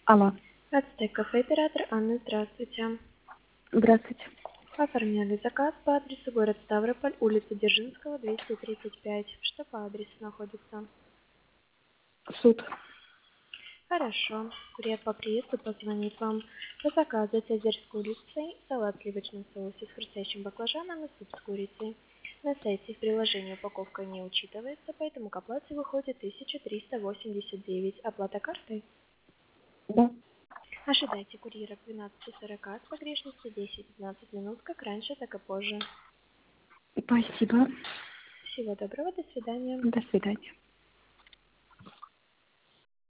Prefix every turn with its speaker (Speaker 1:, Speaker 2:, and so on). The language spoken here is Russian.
Speaker 1: Алло,
Speaker 2: Ацтек кафе, оператор Анна, здравствуйте.
Speaker 1: здравствуйте.
Speaker 2: Оформляли заказ по адресу город Ставрополь, улица Дзержинского, 235. Что по адресу находится?
Speaker 1: Суд.
Speaker 2: Хорошо. Курьер по приезду позвонит вам по заказу цезарь с курицей, салат в сливочном соусе с хрустящим баклажаном и суп с курицей. На сайте в приложении упаковка не учитывается, поэтому к оплате выходит 1389. Оплата картой?
Speaker 1: Да.
Speaker 2: Ожидайте курьера к 12:40 с погрешностью 10-15 минут, как раньше, так и позже.
Speaker 1: Спасибо.
Speaker 2: Всего доброго, до свидания.
Speaker 1: До свидания.